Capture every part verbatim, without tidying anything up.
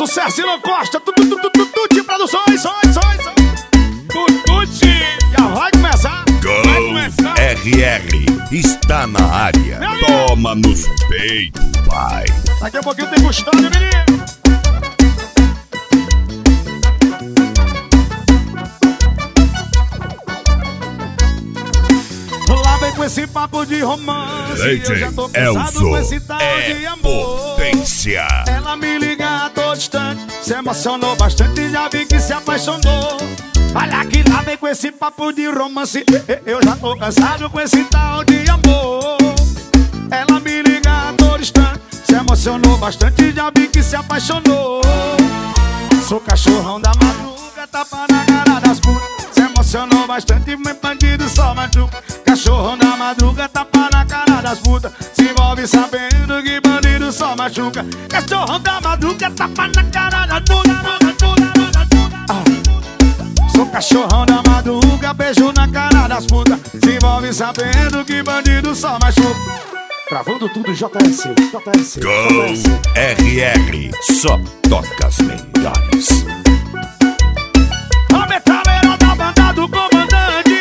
sucesso e não Costa, Tuti Produções, sóis, sóis, Tuti, já vai começar. Go Vai começar. R R está na área. Toma nos peitos, pai. Daqui a pouquinho tem Gustavo, menino. Lá vem com esse papo de romance. Eu já tô cansado com esse tal de amor. Potência. Ela me liga a todo instante, se emocionou bastante e já vi que se apaixonou. Olha que lá vem com esse papo de romance. Eu já tô cansado com esse tal de amor. Ela me liga a todo instante, se emocionou bastante e já vi que se apaixonou. Sou cachorrão da madruga, tapa na cara das putas. Se emocionou bastante, meu bandido só machuca. Cachorrão da madruga, tapa na cara das putas. Se envolve sabendo que bandido só machuca. Cachorrão da madruga, tapa na cara das putas. Ah. Sou cachorrão da madruga, beijo na cara das putas. Se envolve sabendo que bandido só machuca. Gravando tudo J S, J S, Go J S. R R, só toca as melhores. A metaleira da banda do comandante.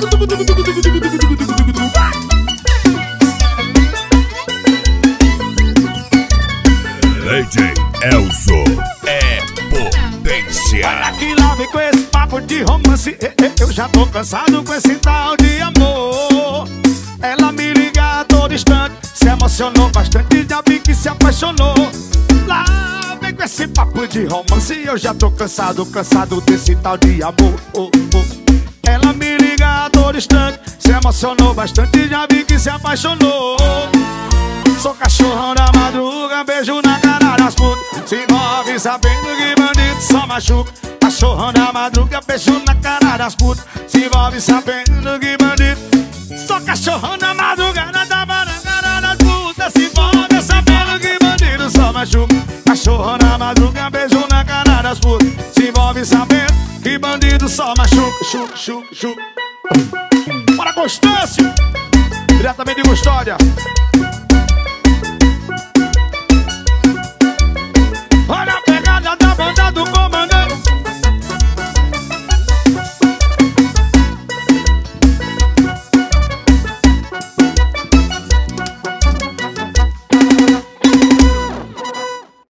D J Elzo é potência. Olha que lá vem com esse papo de romance. Eu já tô cansado com esse tal de amor. Ela me liga a todo instante, se emocionou bastante e já vi que se apaixonou. Lá vem com esse papo de romance. Eu já tô cansado, cansado desse tal de amor. Oh, oh. Ela me liga a todo instante, se emocionou bastante e já vi que se apaixonou. Sou cachorrão da madruga, beijo na cara das putas. Se envolve sabendo que bandido só machuca. Cachorrão da madruga, beijo na cara das putas. Se envolve sabendo que bandido. Sou cachorrão da madrugada, tava na cara das putas. Se envolve sabendo que bandido só machuca. Cachorrão da madruga, beijo na cara das putas. Se envolve sabendo que bandido só machuca. Chuca, chuca, chuca. Bora, Constâncio! Diretamente de Custódia.